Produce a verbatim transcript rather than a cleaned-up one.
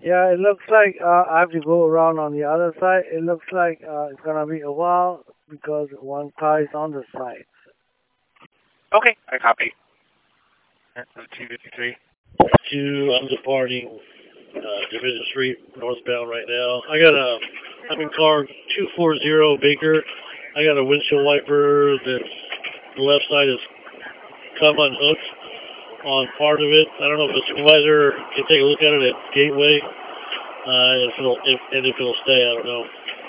Yeah, it looks like uh, I have to go around on the other side. It looks like uh, it's gonna be a while because one car is on the side. Okay, I copy. That's two fifty-three. Two, I'm departing uh, Division Street northbound right now. I got a, I'm in car two forty Baker. I got a windshield wiper that's the left side is come unhooked on part of it. I don't know if the supervisor can take a look at it at Gateway, uh, if it'll, if, and if it'll stay, I don't know.